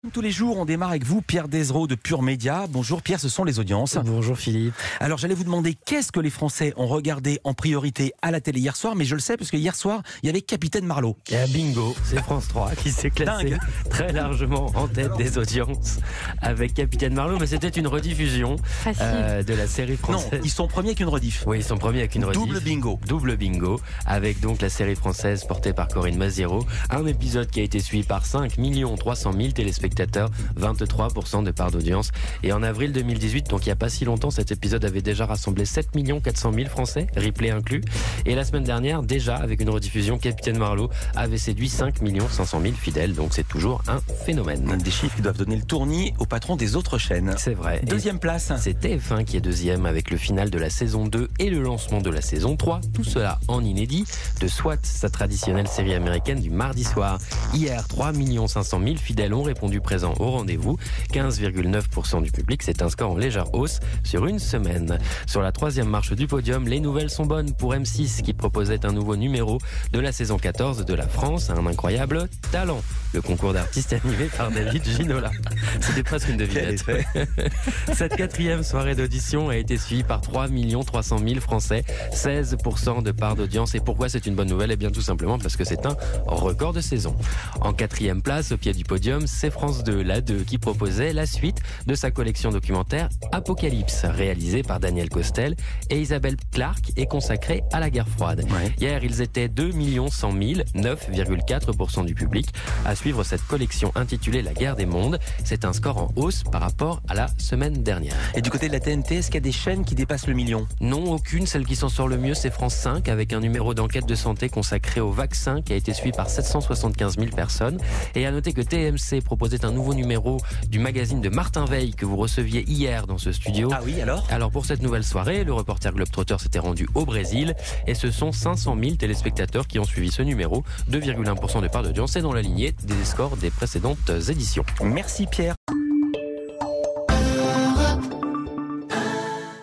Tous les jours, on démarre avec vous, Pierre Desraux de Pure Média. Bonjour Pierre, ce sont les audiences. Bonjour Philippe. Alors j'allais vous demander qu'est-ce que les Français ont regardé en priorité à la télé hier soir, mais je le sais parce que hier soir, il y avait Capitaine Marlowe. Et à bingo, c'est France 3 qui s'est classé très largement en tête des audiences avec Capitaine Marlowe, mais c'était une rediffusion de la série française. Non, ils sont premiers qu'une rediff. Oui, ils sont premiers avec une rediff. Double bingo, avec donc la série française portée par Corinne Maziero. Un épisode qui a été suivi par 5 300 000 téléspectateurs, 23% de part d'audience. Et en avril 2018, donc il n'y a pas si longtemps, cet épisode avait déjà rassemblé 7 400 000 Français, replay inclus. Et la semaine dernière, déjà avec une rediffusion, Capitaine Marlowe avait séduit 5 500 000 fidèles. Donc c'est toujours un phénomène. Des chiffres qui doivent donner le tournis aux patrons des autres chaînes. C'est vrai. Deuxième place. C'est TF1 qui est deuxième avec le final de la saison 2 et le lancement de la saison 3. Tout cela en inédit de SWAT, sa traditionnelle série américaine du mardi soir. Hier, 3 500 000 fidèles ont répondu présent au rendez-vous. 15,9% du public, c'est un score en légère hausse sur une semaine. Sur la troisième marche du podium, les nouvelles sont bonnes pour M6 qui proposait un nouveau numéro de la saison 14 de La France, un incroyable talent. Le concours d'artistes animé par David Ginola. C'était presque une devinette. Cette quatrième soirée d'audition a été suivie par 3 300 000 Français, 16% de part d'audience. Et pourquoi c'est une bonne nouvelle? Eh bien tout simplement parce que c'est un record de saison. En quatrième place, au pied du podium, c'est France 2, la 2, qui proposait la suite de sa collection documentaire Apocalypse, réalisée par Daniel Costel et Isabelle Clarke et consacrée à la guerre froide. Ouais. Hier, ils étaient 2 100 000, 9,4% du public, à suivre cette collection intitulée La guerre des mondes. C'est un score en hausse par rapport à la semaine dernière. Et du côté de la TNT, est-ce qu'il y a des chaînes qui dépassent le million? Non, aucune. Celle qui s'en sort le mieux, c'est France 5, avec un numéro d'enquête de santé consacré au vaccin qui a été suivi par 775 000 personnes. Et à noter que TMC proposait un nouveau numéro du magazine de Martin Veil que vous receviez hier dans ce studio. Ah oui, alors? Alors pour cette nouvelle soirée, le reporter Globetrotter s'était rendu au Brésil et ce sont 500 000 téléspectateurs qui ont suivi ce numéro, 2,1% de part d'audience et dans la lignée des scores des précédentes éditions. Merci Pierre.